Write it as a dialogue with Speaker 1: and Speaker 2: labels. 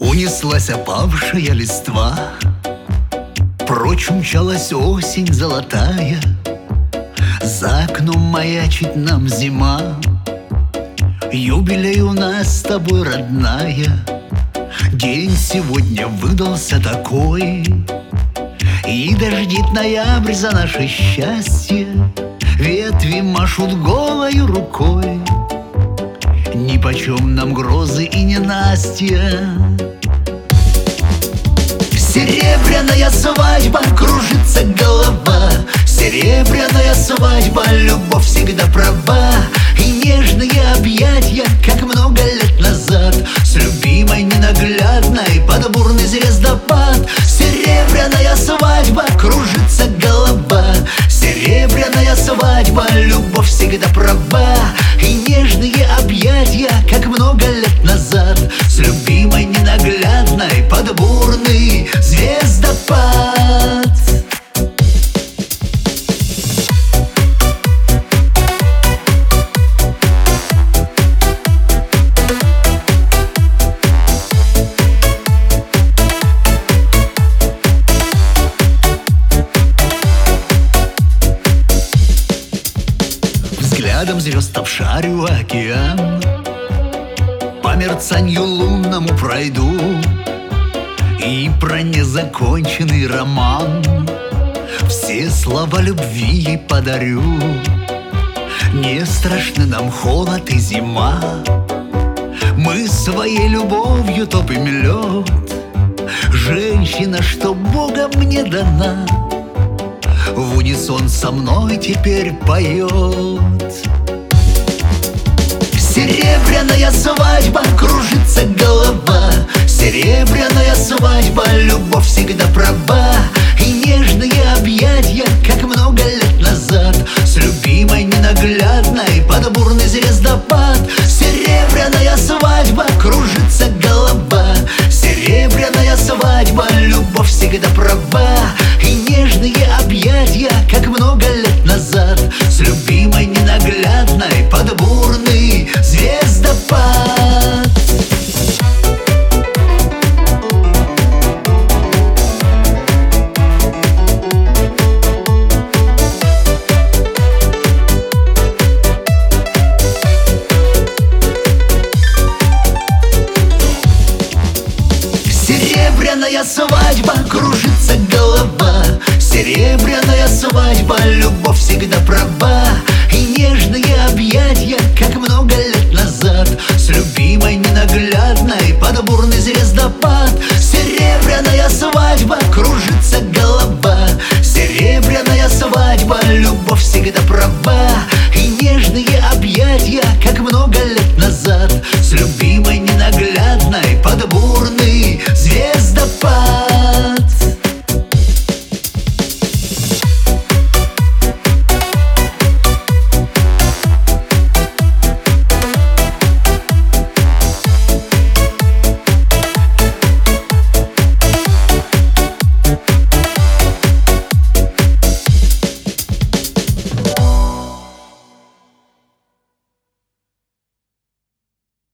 Speaker 1: Унеслась опавшая листва, прочь умчалась осень золотая, за окном маячит нам зима. Юбилей у нас с тобой, родная, день сегодня выдался такой, и дождит ноябрь за наше счастье, ветви машут голою рукой. Нипочем нам грозы и ненастья. Серебряная свадьба, кружится голова, серебряная свадьба, любовь всегда права. И нежные объятья, как много лет назад, с любимой ненаглядной под бурный звездопад. Серебряная свадьба, кружится голова, серебряная свадьба, любовь всегда права. И нежные объятья, как много лет назад, с любимой ненаглядной под бурный звездопад. Взглядом звезд обшарю океан, по мерцанью лунному пройду и про незаконченный роман все слова любви ей подарю. Не страшны нам холод и зима, мы своей любовью топим лед. Женщина, что Богом мне дана, в унисон со мной теперь поет. Серебряная свадьба, кружится голова, серебряная свадьба, любовь всегда права. И нежные объятья, как много лет назад, с любимой